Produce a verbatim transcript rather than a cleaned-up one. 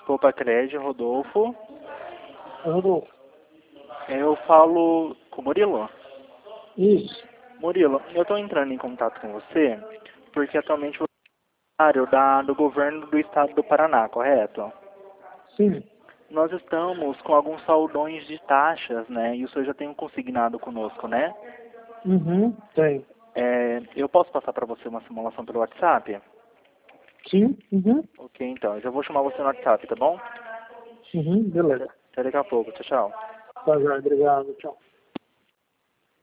Copa Cred, Rodolfo. Rodolfo. Eu falo com o Murilo? Isso. Murilo, eu estou entrando em contato com você porque atualmente você é funcionário da, do governo do estado do Paraná, correto? Sim. Nós estamos com alguns saldões de taxas, né? E o senhor já tem um consignado conosco, né? Uhum, tem. É, eu posso passar para você uma simulação pelo WhatsApp? Sim. Uhum. Ok, então. Eu já vou chamar você no WhatsApp, tá bom? Uhum, beleza. Até daqui a pouco. Tchau, tchau. Tá, já, obrigado. Tchau.